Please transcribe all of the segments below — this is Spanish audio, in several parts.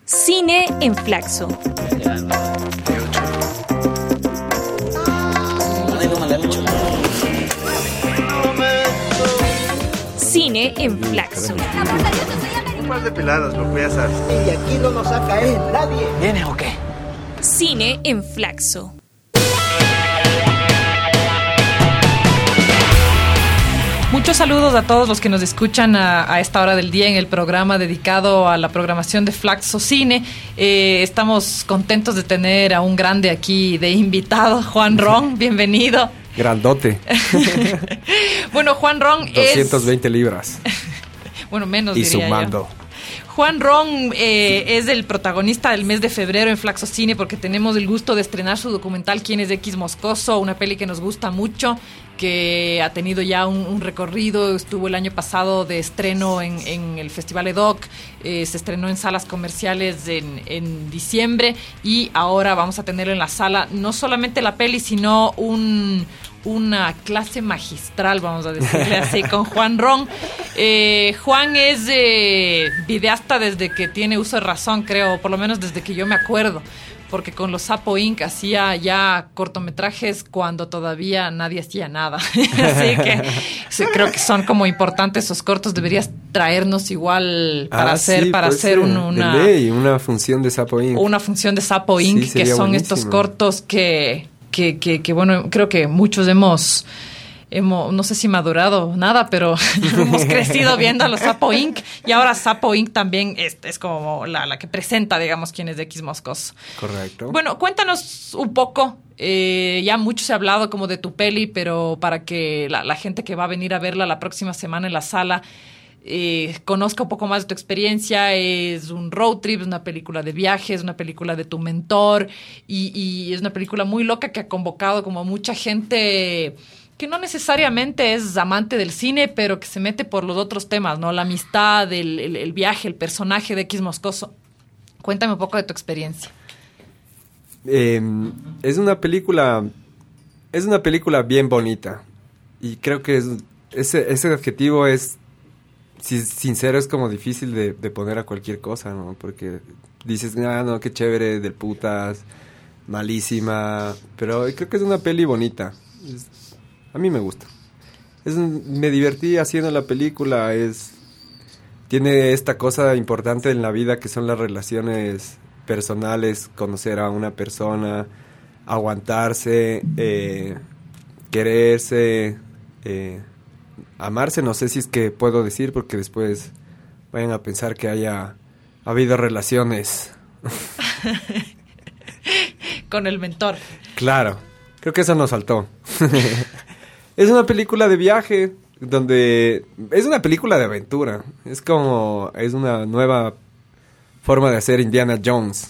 Cine en Flaxo. Cine en Flaxo. Un par de peladas, loco, ya sabes. Y aquí no nos saca nadie. ¿Vienes o qué? Cine en Flaxo. Muchos saludos a todos los que nos escuchan a esta hora del día en el programa dedicado a la programación de Flaxo Cine. Estamos contentos de tener a un grande aquí de invitado, Juan Ron, bienvenido. Grandote. Bueno, Juan Ron 220 libras. Bueno, menos y diría sumando. yo. Juan Ron es el protagonista del mes de febrero en Flaxo Cine porque tenemos el gusto de estrenar su documental ¿Quién es X Moscoso? Una peli que nos gusta mucho, que ha tenido ya un recorrido. Estuvo el año pasado de estreno en el Festival EDOC, se estrenó en salas comerciales en diciembre y ahora vamos a tenerlo en la sala, no solamente la peli, sino una clase magistral, vamos a decirle así, con Juan Ron. Juan es videasta desde que tiene uso de razón, creo, por lo menos desde que yo me acuerdo, porque con los Sapo Inc. hacía ya cortometrajes cuando todavía nadie hacía nada. Así que creo que son como importantes esos cortos. Deberías traernos igual para hacer una función de Sapo Inc. Una función de Sapo Inc. Sí, que son buenísimo. estos cortos que bueno, creo que muchos hemos, no sé si madurado nada, pero hemos crecido viendo a los Sapo Inc. Y ahora Sapo Inc. también es como la que presenta, digamos, quién es de X Moscoso. Correcto. Bueno, cuéntanos un poco. Ya mucho se ha hablado como de tu peli, pero para que la gente que va a venir a verla la próxima semana en la sala conozca un poco más de tu experiencia. Es un road trip, es una película de viajes, una película de tu mentor y es una película muy loca que ha convocado como mucha gente que no necesariamente es amante del cine, pero que se mete por los otros temas, ¿no? La amistad, el viaje, el personaje de X Moscoso. Cuéntame un poco de tu experiencia. Es una película bien bonita y creo que ese adjetivo es, si sincero, es como difícil de poner a cualquier cosa, ¿no? Porque dices, no, qué chévere, del putas, malísima, pero creo que es una peli bonita. A mí me gusta. Me divertí haciendo la película. Tiene esta cosa importante en la vida que son las relaciones personales, conocer a una persona, aguantarse, quererse, amarse. No sé si es que puedo decir, porque después vayan a pensar que haya habido relaciones. Con el mentor. Claro, creo que eso nos faltó. Es una película de viaje, es una película de aventura. Es una nueva forma de hacer Indiana Jones.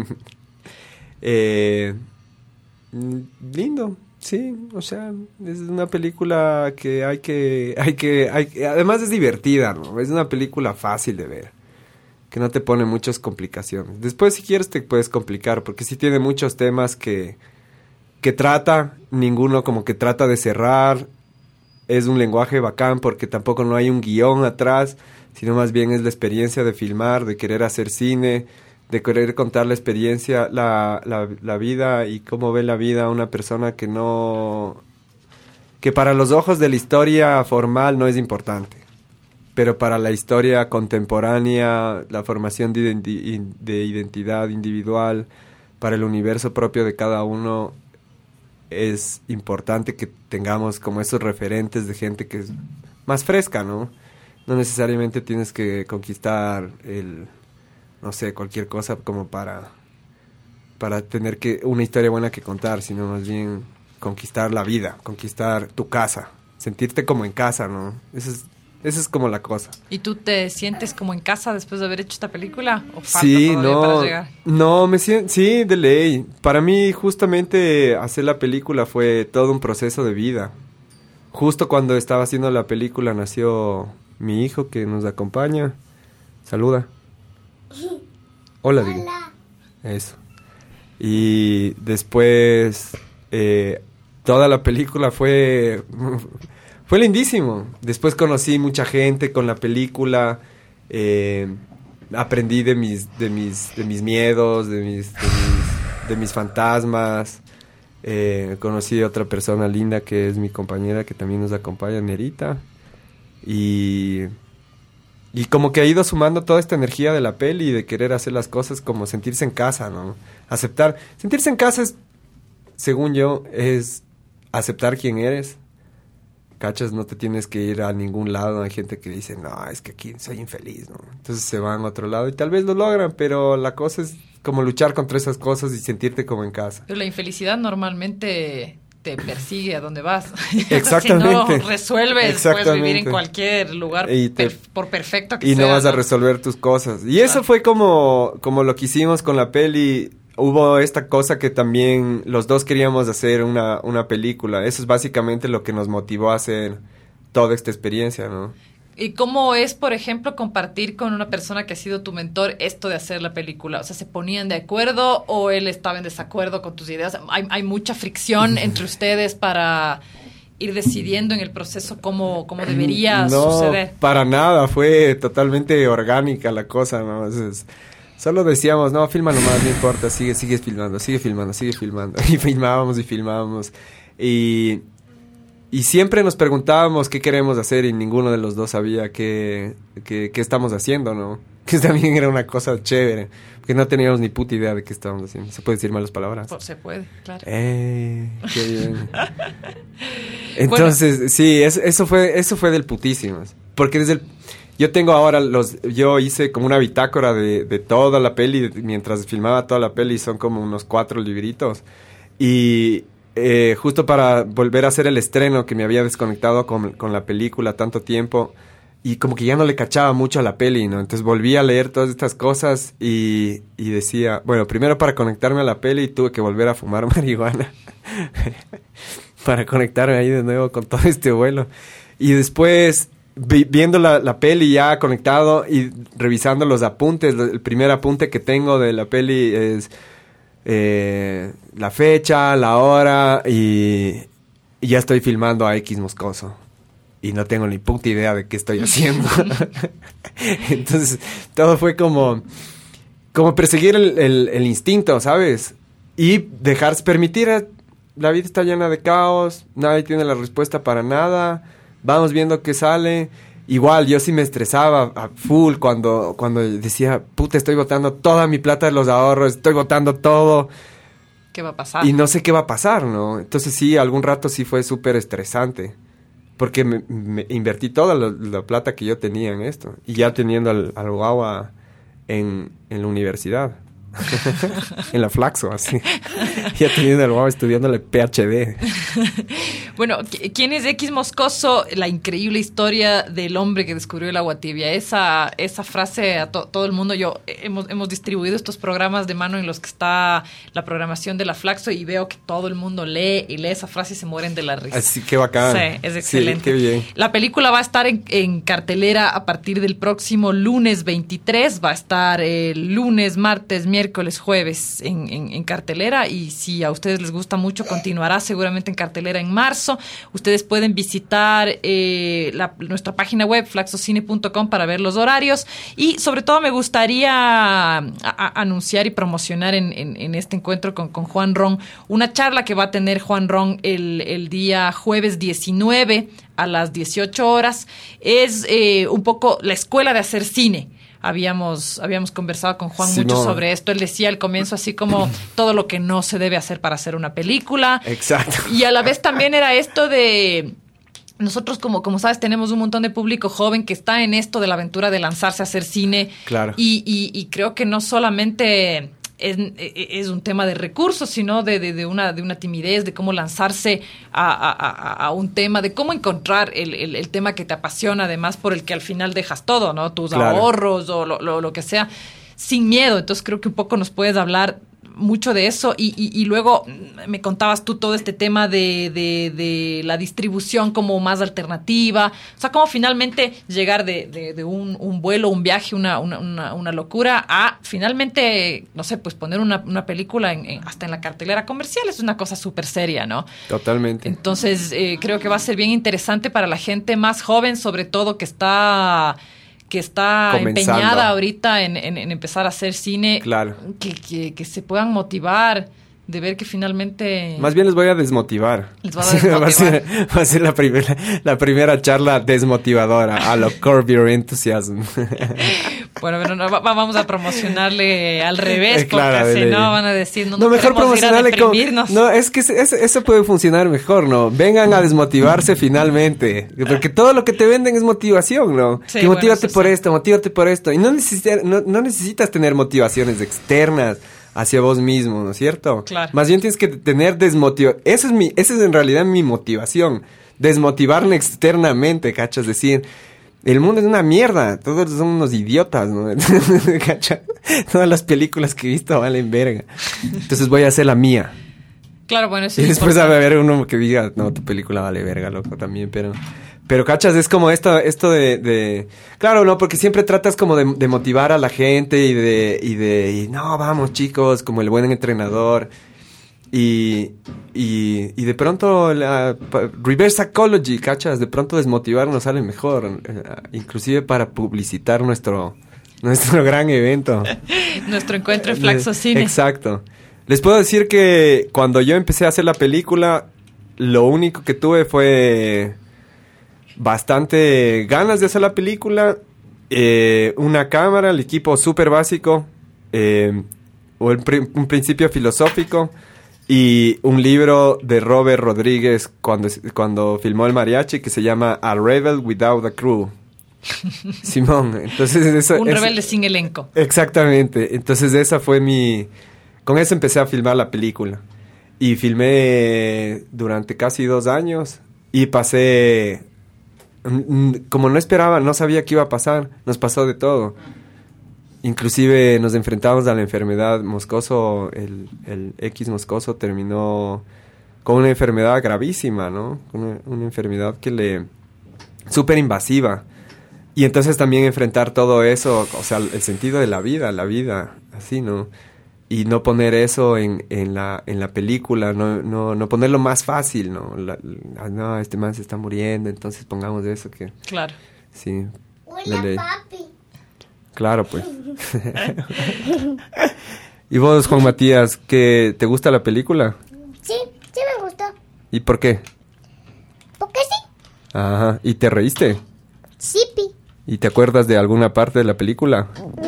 Lindo. Sí, o sea, es una película que hay que además es divertida, ¿no? Es una película fácil de ver, que no te pone muchas complicaciones. Después, si quieres, te puedes complicar, porque sí tiene muchos temas que trata, ninguno como que trata de cerrar. Es un lenguaje bacán porque tampoco no hay un guión atrás, sino más bien es la experiencia de filmar, de querer hacer cine, de querer contar la experiencia, la vida y cómo ve la vida una persona que para los ojos de la historia formal no es importante, pero para la historia contemporánea, la formación de identidad individual, para el universo propio de cada uno, es importante que tengamos como esos referentes de gente que es más fresca, ¿no? No necesariamente tienes que conquistar no sé, cualquier cosa como para tener una historia buena que contar, sino más bien conquistar la vida, conquistar tu casa, sentirte como en casa, ¿no? Esa es como la cosa. ¿Y tú te sientes como en casa después de haber hecho esta película? ¿O falta sí, para llegar? No, me siento, sí, de ley. Para mí, justamente, hacer la película fue todo un proceso de vida. Justo cuando estaba haciendo la película nació mi hijo que nos acompaña. Saluda. Hola, digo. Eso. Y después toda la película fue lindísimo. Después conocí mucha gente con la película. aprendí de mis miedos, de mis fantasmas. Conocí a otra persona linda que es mi compañera que también nos acompaña, Nerita. Y como que ha ido sumando toda esta energía de la peli, de querer hacer las cosas como sentirse en casa, ¿no? Aceptar. Sentirse en casa es, según yo, es aceptar quién eres. ¿Cachas? No te tienes que ir a ningún lado. Hay gente que dice, no, es que aquí soy infeliz, ¿no? Entonces se van a otro lado y tal vez lo logran, pero la cosa es como luchar contra esas cosas y sentirte como en casa. Pero la infelicidad normalmente te persigue a donde vas. Exactamente. Si no resuelves, puedes vivir en cualquier lugar por perfecto que sea. Y no vas a resolver tus cosas. Y eso fue como lo que hicimos con la peli. Hubo esta cosa que también los dos queríamos hacer una película. Eso es básicamente lo que nos motivó a hacer toda esta experiencia, ¿no? ¿Y cómo es, por ejemplo, compartir con una persona que ha sido tu mentor esto de hacer la película? O sea, ¿se ponían de acuerdo o él estaba en desacuerdo con tus ideas? ¿Hay mucha fricción entre ustedes para ir decidiendo en el proceso cómo debería suceder? No, para nada. Fue totalmente orgánica la cosa, ¿no? Solo decíamos, no, filma nomás, no importa, sigue filmando. Y filmábamos. Y siempre nos preguntábamos qué queremos hacer y ninguno de los dos sabía qué estamos haciendo, ¿no? Que también era una cosa chévere, porque no teníamos ni puta idea de qué estábamos haciendo. ¿Se puede decir malas palabras? Pues se puede, claro. Qué bien. Entonces, bueno, sí, eso fue del putísimos. Porque yo tengo ahora yo hice como una bitácora de toda la peli, mientras filmaba toda la peli, son como unos 4 libritos. Y justo para volver a hacer el estreno, que me había desconectado con la película tanto tiempo, y como que ya no le cachaba mucho a la peli, ¿no? Entonces volví a leer todas estas cosas y decía, bueno, primero para conectarme a la peli tuve que volver a fumar marihuana para conectarme ahí de nuevo con todo este vuelo. Y después, viendo la peli ya conectado y revisando los apuntes, el primer apunte que tengo de la peli es la fecha, la hora y ya estoy filmando a X Moscoso. Y no tengo ni puta idea de qué estoy haciendo. Entonces, todo fue como perseguir el instinto, ¿sabes? Y permitir. La vida está llena de caos, nadie tiene la respuesta para nada. Vamos viendo qué sale. Igual, yo sí me estresaba a full cuando decía, puta, estoy botando toda mi plata de los ahorros, estoy botando todo. ¿Qué va a pasar? Y no sé qué va a pasar, ¿no? Entonces sí, algún rato sí fue súper estresante. Porque me invertí toda la plata que yo tenía en esto. Y ya teniendo al guagua en la universidad. En la Flaxo, así. Ya teniendo al guagua estudiándole PhD. Bueno, ¿quién es X Moscoso? La increíble historia del hombre que descubrió el agua tibia. Esa frase a todo el mundo. Hemos distribuido estos programas de mano en los que está la programación de la Flaxo y veo que todo el mundo lee esa frase y se mueren de la risa. Así que bacán. Sí, es excelente. Sí, qué bien. La película va a estar en cartelera a partir del próximo lunes 23. Va a estar lunes, martes, miércoles, jueves en cartelera. Y si a ustedes les gusta mucho, continuará seguramente en cartelera en marzo. Ustedes pueden visitar nuestra página web flaxocine.com para ver los horarios y sobre todo me gustaría anunciar y promocionar en este encuentro con Juan Ron una charla que va a tener Juan Ron el día jueves 19 a las 18 horas. Es un poco la escuela de hacer cine. Habíamos conversado con Juan mucho sobre esto. Él decía al comienzo así como todo lo que no se debe hacer para hacer una película. Exacto. Y a la vez también era esto de... Nosotros, como sabes, tenemos un montón de público joven que está en esto de la aventura de lanzarse a hacer cine. Claro. Y creo que no solamente es un tema de recursos, sino de una timidez, de cómo lanzarse a un tema, de cómo encontrar el tema que te apasiona, además por el que al final dejas todo, ¿no? Tus ahorros o lo que sea, sin miedo. Entonces creo que un poco nos puedes hablar mucho de eso y luego me contabas tú todo este tema de la distribución como más alternativa, o sea, cómo finalmente llegar de un vuelo, un viaje, una locura a finalmente, no sé, pues poner una película hasta en la cartelera comercial. Es una cosa súper seria, ¿no? Totalmente. Entonces creo que va a ser bien interesante para la gente más joven, sobre todo que está que está comenzando. empeñada ahorita en empezar a hacer cine, Claro. que se puedan motivar de ver que finalmente... Más bien les voy a desmotivar. Les voy a desmotivar. Va a ser la primera charla desmotivadora a lo Curb Your Enthusiasm. Bueno, vamos a promocionarle al revés, Claro, porque si no van a decir, no mejor queremos ir a promocionarle como... deprimirnos. No, es que eso puede funcionar mejor, ¿no? Vengan a desmotivarse finalmente. Porque todo lo que te venden es motivación, ¿no? Sí, que motívate bueno, por sí. esto, motívate por esto. Y no necesitas tener motivaciones externas hacia vos mismo, ¿no es cierto? Claro. Más bien tienes que tener desmotivación. Esa es en realidad mi motivación. Desmotivarme externamente, ¿cachas? Decir, el mundo es una mierda, todos son unos idiotas, ¿no? ¿Cachas? Todas las películas que he visto valen verga. Entonces voy a hacer la mía. Claro, bueno, eso Y es después va a importante. haber uno que diga, no, tu película vale verga, loco, también, pero cachas, es como esto de... Claro, no, porque siempre tratas como de motivar a la gente y no, vamos chicos, como el buen entrenador. Y de pronto reverse psychology, cachas, de pronto desmotivar nos sale mejor, inclusive para publicitar nuestro gran evento. Nuestro encuentro en Flaxo Cine. Exacto. Les puedo decir que cuando yo empecé a hacer la película, lo único que tuve fue bastante ganas de hacer la película, una cámara, el equipo súper básico, un principio filosófico y un libro de Robert Rodríguez cuando filmó el mariachi que se llama A Rebel Without a Crew. Simón, entonces Un rebelde sin elenco. Exactamente, entonces esa fue con eso empecé a filmar la película y filmé durante casi 2 años y pasé, como no esperaba, no sabía qué iba a pasar, nos pasó de todo. Inclusive nos enfrentamos a la enfermedad. Moscoso, el X Moscoso terminó con una enfermedad gravísima, ¿no? Una enfermedad súper invasiva. Y entonces también enfrentar todo eso, o sea, el sentido de la vida, así, ¿no? Y no poner eso en la película, no ponerlo más fácil, ¿no? No, este man se está muriendo, entonces pongamos eso que... Claro. Sí. Hola, papi. Claro, pues. ¿Y vos, Juan Matías, que te gusta la película? Sí me gustó. ¿Y por qué? ¿Por qué sí? Ajá. ¿Y te reíste? Sí, pi. ¿Y te acuerdas de alguna parte de la película?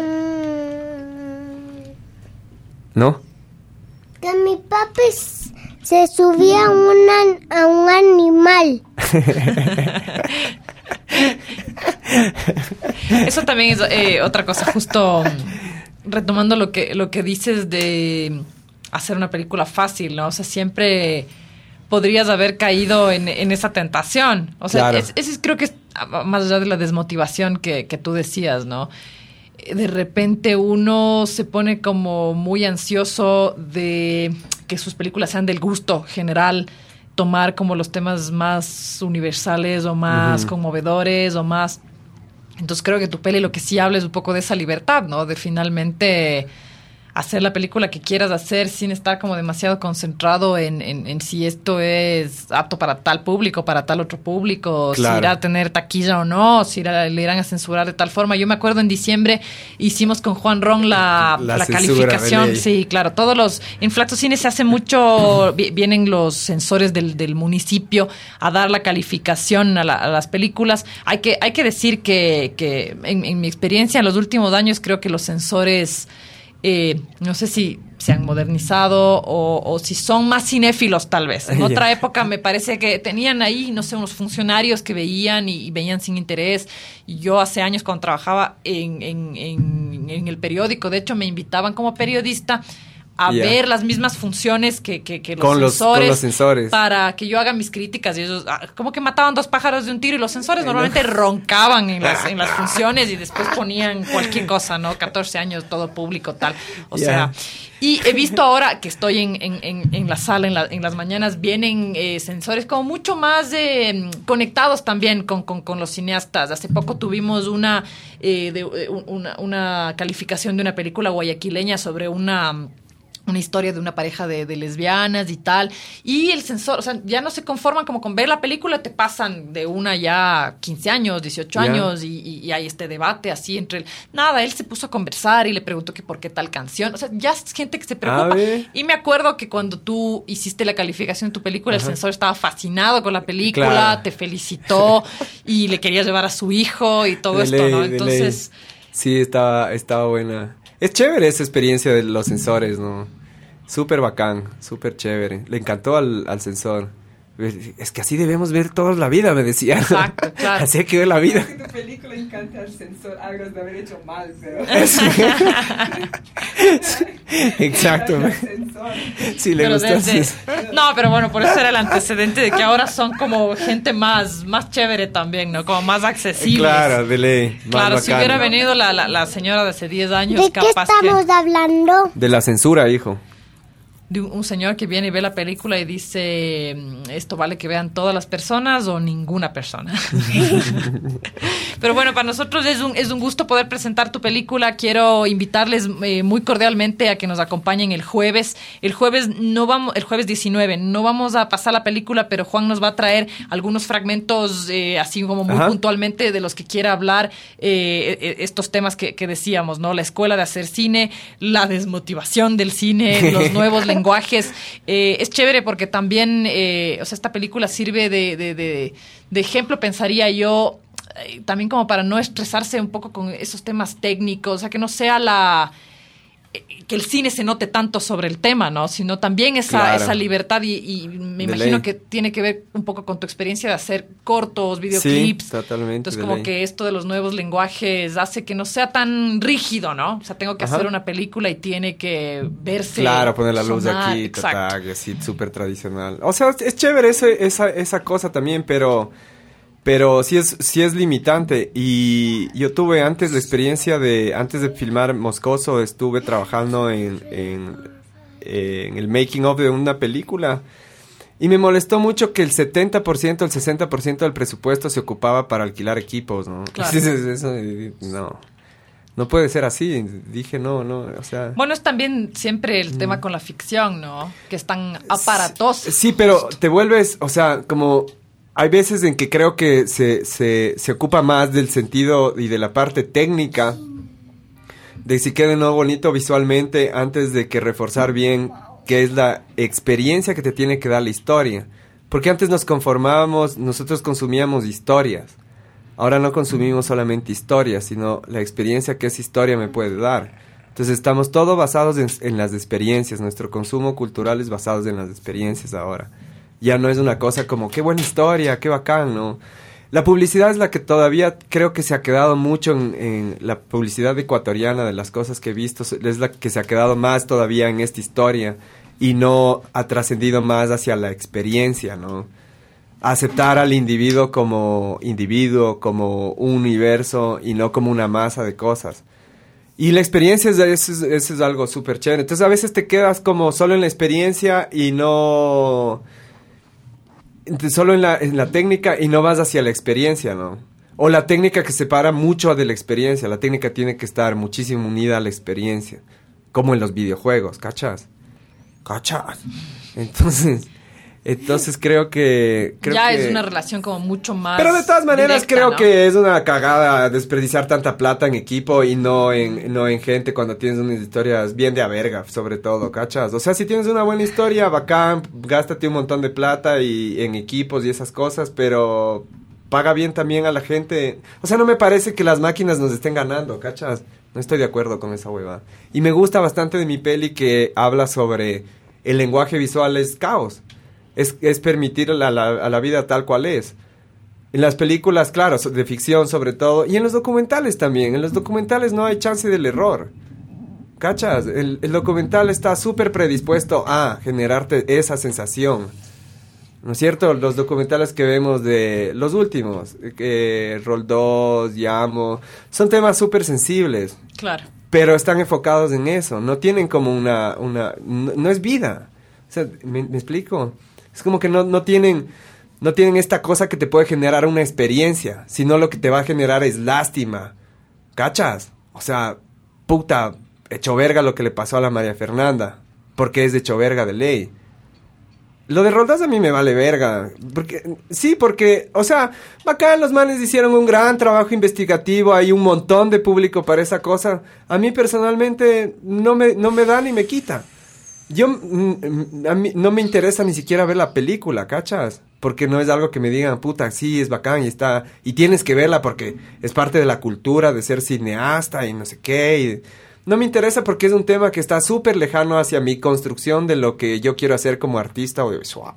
¿No? Que mi papi se subía a un animal. Eso también es otra cosa, justo retomando lo que dices de hacer una película fácil, ¿no? O sea, siempre podrías haber caído en esa tentación. O sea, claro. Ese creo que es más allá de la desmotivación que tú decías, ¿no? De repente uno se pone como muy ansioso de que sus películas sean del gusto general, tomar como los temas más universales o más conmovedores o más... Entonces creo que tu peli lo que sí habla es un poco de esa libertad, ¿no? De finalmente hacer la película que quieras hacer sin estar como demasiado concentrado en si esto es apto para tal público, para tal otro público, claro. si irá a tener taquilla o no, si le irán a censurar de tal forma. Yo me acuerdo en diciembre hicimos con Juan Ron la calificación. Sí, claro. En Flaxo Cine se hace mucho, vienen los censores del municipio a dar la calificación a las películas. Hay que decir que en mi experiencia en los últimos años creo que los censores... no sé si se han modernizado o si son más cinéfilos tal vez. En otra época me parece que tenían ahí, no sé, unos funcionarios que veían y veían sin interés. Y yo hace años cuando trabajaba en el periódico, de hecho me invitaban como periodista a ver las mismas funciones que los censores para que yo haga mis críticas y ellos como que mataban 2 pájaros de un tiro y los censores normalmente roncaban en las funciones y después ponían cualquier cosa, ¿no? 14 años, todo público, tal. O sea, y he visto ahora que estoy en la sala, en las mañanas, vienen censores como mucho más conectados también con los cineastas. Hace poco tuvimos una calificación de una película guayaquileña sobre una una historia de una pareja de lesbianas y tal, y el sensor, o sea, ya no se conforman como con ver la película, te pasan de una ya 15 años, 18 años, y hay este debate así entre nada, él se puso a conversar y le preguntó que por qué tal canción, o sea, ya es gente que se preocupa, y me acuerdo que cuando tú hiciste la calificación de tu película, el sensor estaba fascinado con la película, te felicitó, y le quería llevar a su hijo y todo esto, ¿no? Entonces... Sí, estaba buena. Es chévere esa experiencia de los sensores, ¿no? Súper bacán, súper chévere. Le encantó al sensor. Es que así debemos ver toda la vida, me decía. Exacto, claro. Así hay que ver la vida. Que tu película encanta al sensor, algo de haber hecho mal, pero... Exacto. Sí, le gustó. No, pero bueno, por eso era el antecedente de que ahora son como gente más chévere también, ¿no? Como más accesible. Claro, de ley. Claro, si hubiera venido la señora de hace 10 años, ¿De qué estamos hablando? De la censura, hijo. De un señor que viene y ve la película y dice, esto vale que vean todas las personas o ninguna persona. Pero bueno, para nosotros es un gusto poder presentar tu película. Quiero invitarles muy cordialmente a que nos acompañen el jueves. El jueves 19, no vamos a pasar la película, pero Juan nos va a traer algunos fragmentos así como muy puntualmente de los que quiera hablar, estos temas que decíamos, ¿no? La escuela de hacer cine, la desmotivación del cine, los nuevos lenguajes. Es chévere porque también, o sea, esta película sirve de ejemplo, pensaría yo, también como para no estresarse un poco con esos temas técnicos, o sea, que no sea que el cine se note tanto sobre el tema, ¿no? Sino también esa libertad y me imagino que tiene que ver un poco con tu experiencia de hacer cortos, videoclips. Sí, totalmente. Entonces como que esto de los nuevos lenguajes hace que no sea tan rígido, ¿no? O sea, tengo que hacer una película y tiene que verse. Claro, poner la luz de aquí, así súper tradicional. O sea, es chévere esa cosa también, pero sí es limitante. Y yo tuve antes la experiencia antes de filmar Moscoso, estuve trabajando en el making of de una película. Y me molestó mucho que el 70%, el 60% del presupuesto se ocupaba para alquilar equipos, ¿no? Claro. Eso, no puede ser así. Dije, no, o sea... Bueno, es también siempre el tema con la ficción, ¿no? Que es tan aparatoso. Sí, pero te vuelves, o sea, como... Hay veces en que creo que se ocupa más del sentido y de la parte técnica, de si quede no bonito visualmente, antes de que reforzar bien qué es la experiencia que te tiene que dar la historia. Porque antes nosotros consumíamos historias. Ahora no consumimos solamente historias, sino la experiencia que esa historia me puede dar. Entonces estamos todos basados en las experiencias. Nuestro consumo cultural es basado en las experiencias ahora. Ya no es una cosa como, qué buena historia, qué bacán, ¿no? La publicidad es la que todavía creo que se ha quedado mucho en la publicidad ecuatoriana, de las cosas que he visto, es la que se ha quedado más todavía en esta historia y no ha trascendido más hacia la experiencia, ¿no? Aceptar al individuo, como un universo y no como una masa de cosas. Y la experiencia eso es algo súper chévere. Entonces a veces te quedas como solo en la experiencia y no... solo en la técnica y no vas hacia la experiencia, ¿no? O la técnica que separa mucho de la experiencia. La técnica tiene que estar muchísimo unida a la experiencia. Como en los videojuegos, ¿cachas? Entonces creo que es una relación como mucho más. Pero de todas maneras directa, creo ¿no? que es una cagada desperdiciar tanta plata en equipo y no en gente cuando tienes unas historias bien de a verga, sobre todo, ¿cachas? O sea, si tienes una buena historia, bacán, gástate un montón de plata y en equipos y esas cosas, pero paga bien también a la gente. O sea, no me parece que las máquinas nos estén ganando, ¿cachas? No estoy de acuerdo con esa huevada. Y me gusta bastante de mi peli que habla sobre el lenguaje visual es caos. Es permitir a la vida tal cual es. En las películas, claro, de ficción sobre todo, y en los documentales también. En los documentales no hay chance del error. ¿Cachas? El documental está súper predispuesto a generarte esa sensación. ¿No es cierto? Los documentales que vemos de los últimos, Roldós, Yamo, son temas súper sensibles. Claro. Pero están enfocados en eso. No tienen como no es vida. O sea, ¿me explico? Es como que no tienen esta cosa que te puede generar una experiencia, sino lo que te va a generar es lástima. ¿Cachas? O sea, puta, hecho verga lo que le pasó a la María Fernanda. porque es de hecho verga de ley. Lo de Roldás a mí me vale verga. Porque, o sea, bacán, los manes hicieron un gran trabajo investigativo, hay un montón de público para esa cosa. A mí personalmente no me da ni me quita. A mí no me interesa ni siquiera ver la película, ¿cachas? Porque no es algo que me digan, puta, sí, es bacán y tienes que verla porque es parte de la cultura de ser cineasta y no sé qué. No me interesa porque es un tema que está súper lejano hacia mi construcción de lo que yo quiero hacer como artista audiovisual.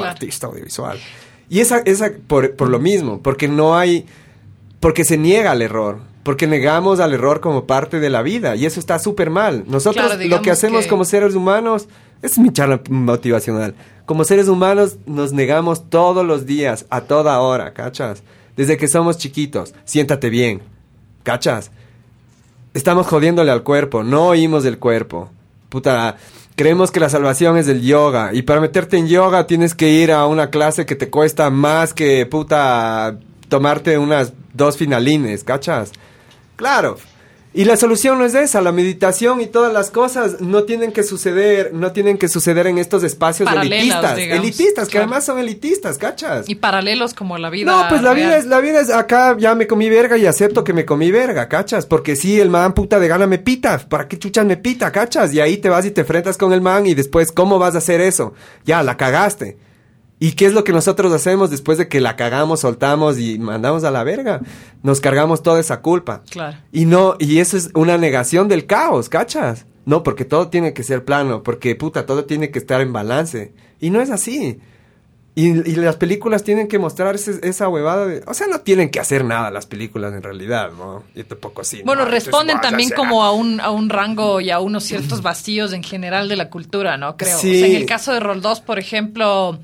Y esa por lo mismo, porque se niega al error, porque negamos al error como parte de la vida, y eso está súper mal. Nosotros lo que hacemos como seres humanos, es mi charla motivacional, como seres humanos nos negamos todos los días, a toda hora, ¿cachas? Desde que somos chiquitos, siéntate bien, ¿cachas? Estamos jodiéndole al cuerpo, no oímos del cuerpo. Puta, creemos que la salvación es del yoga. Y para meterte en yoga tienes que ir a una clase que te cuesta más que, puta, tomarte unas 2 finalines, ¿cachas? Claro. Y la solución no es esa, la meditación y todas las cosas no tienen que suceder en estos espacios elitistas, que además son elitistas, ¿cachas? Y paralelos como la vida. No, pues la vida es acá, ya me comí verga y acepto que me comí verga, ¿cachas? Porque sí, el man puta de gana me pita, ¿para qué chuchas me pita, cachas? Y ahí te vas y te enfrentas con el man y después, ¿cómo vas a hacer eso? Ya, la cagaste. ¿Y qué es lo que nosotros hacemos después de que la cagamos, soltamos y mandamos a la verga? Nos cargamos toda esa culpa. Claro. Y eso es una negación del caos, ¿cachas? No, porque todo tiene que ser plano, porque puta, todo tiene que estar en balance. Y no es así. Y las películas tienen que mostrar esa huevada de... O sea, no tienen que hacer nada las películas en realidad, ¿no? Yo tampoco así. Bueno, responden también como a un rango y a unos ciertos vacíos en general de la cultura, ¿no? Creo. Sí. O sea, en el caso de Roldós, por ejemplo...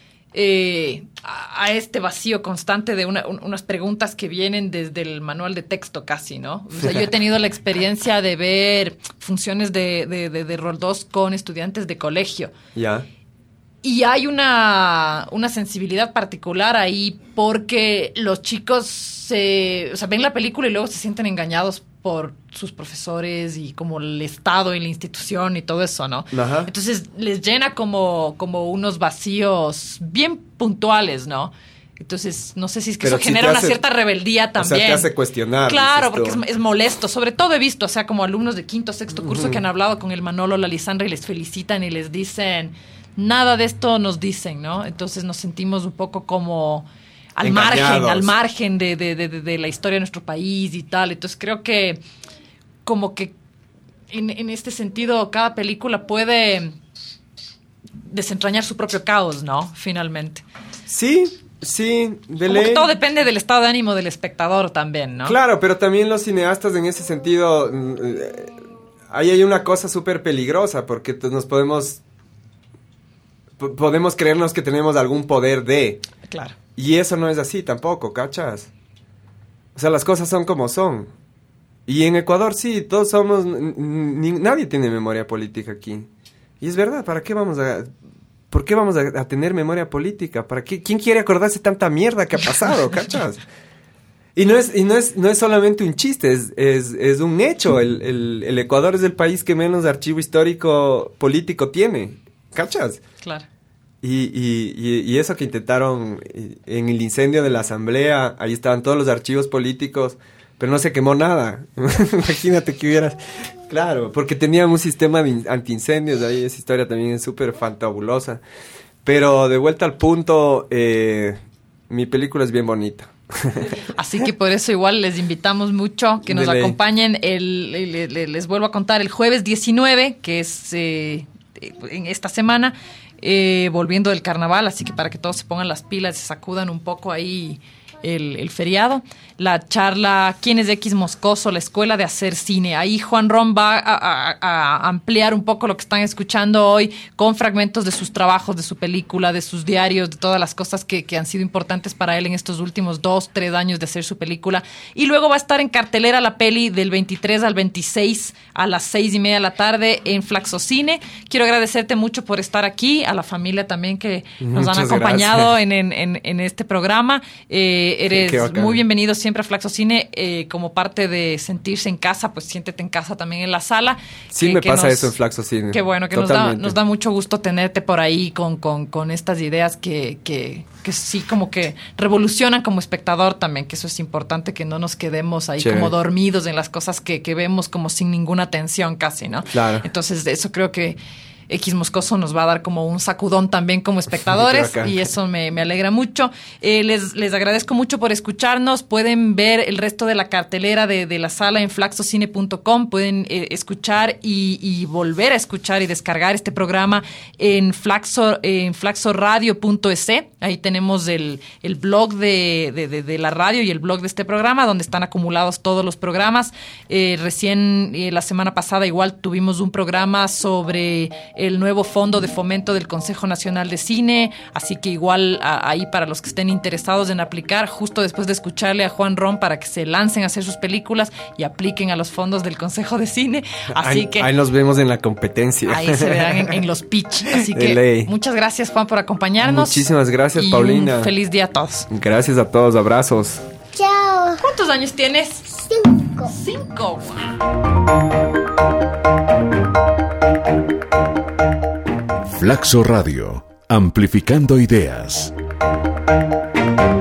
a este vacío constante de unas preguntas que vienen desde el manual de texto casi, ¿no? O sea, yo he tenido la experiencia de ver funciones de Roldós con estudiantes de colegio. Ya. Y hay una sensibilidad particular ahí porque los chicos ven la película y luego se sienten engañados por sus profesores y como el Estado y la institución y todo eso, ¿no? Ajá. Entonces les llena como unos vacíos bien puntuales, ¿no? Entonces, no sé si es que Pero eso si genera te una hace, cierta rebeldía también. O sea, te hace cuestionar. Claro, porque es molesto. Sobre todo he visto, o sea, como alumnos de 5º, 6º curso que han hablado con el Manolo, la Lisandra y les felicitan y les dicen, nada de esto nos dicen, ¿no? Entonces nos sentimos un poco como al margen de la historia de nuestro país y tal. Entonces creo que como que en este sentido cada película puede desentrañar su propio caos, ¿no? Finalmente. Sí, de como ley. que todo depende del estado de ánimo del espectador también, ¿no? Claro, pero también los cineastas en ese sentido, ahí hay una cosa súper peligrosa, porque nos podemos creernos que tenemos algún poder de... Claro. Y eso no es así tampoco, ¿cachas? O sea, las cosas son como son. Y en Ecuador sí, todos somos... nadie tiene memoria política aquí. Y es verdad, ¿para qué vamos a...? ¿Por qué vamos a tener memoria política? ¿Para qué? ¿Quién quiere acordarse tanta mierda que ha pasado, cachas? Y no es solamente un chiste, es un hecho. El Ecuador es el país que menos archivo histórico político tiene, ¿cachas? Claro. Y eso que intentaron en el incendio de la asamblea, ahí estaban todos los archivos políticos, pero no se quemó nada. Imagínate que hubieras... Claro, porque tenían un sistema de antiincendios, ahí esa historia también es súper fantabulosa. Pero de vuelta al punto, mi película es bien bonita. Así que por eso igual les invitamos mucho que nos acompañen. Les vuelvo a contar, el jueves 19, que es en esta semana, volviendo del carnaval, así que para que todos se pongan las pilas y se sacudan un poco ahí el feriado. La charla ¿Quién es X Moscoso? La escuela de hacer cine. Ahí Juan Ron va a ampliar un poco lo que están escuchando hoy con fragmentos de sus trabajos, de su película, de sus diarios, de todas las cosas que han sido importantes para él en estos últimos 2-3 años de hacer su película. Y luego va a estar en cartelera la peli del 23 al 26 a las 6:30 de la tarde en Flaxocine. Quiero agradecerte mucho por estar aquí, a la familia también que nos han acompañado en este programa. eres Qué bacán. muy bienvenido siempre a Flaxo Cine, como parte de sentirse en casa, pues siéntete en casa también en la sala. Sí, me pasa eso en Flaxo Cine. Qué bueno, que nos da mucho gusto tenerte por ahí con estas ideas que sí como que revolucionan como espectador también, que eso es importante, que no nos quedemos ahí Chévere. como dormidos en las cosas que vemos como sin ninguna atención casi, ¿no? Claro. Entonces, de eso creo que X Moscoso nos va a dar como un sacudón también como espectadores y eso me alegra mucho. Les agradezco mucho por escucharnos. Pueden ver el resto de la cartelera de la sala en flaxocine.com. Pueden escuchar y volver a escuchar y descargar este programa en flaxoradio.es. Ahí tenemos el blog de la radio y el blog de este programa donde están acumulados todos los programas. Recién la semana pasada igual tuvimos un programa sobre el nuevo fondo de fomento del Consejo Nacional de Cine, así que igual ahí para los que estén interesados en aplicar, justo después de escucharle a Juan Ron para que se lancen a hacer sus películas y apliquen a los fondos del Consejo de Cine, así que ahí nos vemos en la competencia. ahí se verán en los pitch, así De que ley. muchas gracias Juan por acompañarnos. Muchísimas gracias, y Paulina. Un feliz día a todos. Gracias a todos, abrazos. Chao. ¿Cuántos años tienes? 5. 5. Flaxo Radio, amplificando ideas.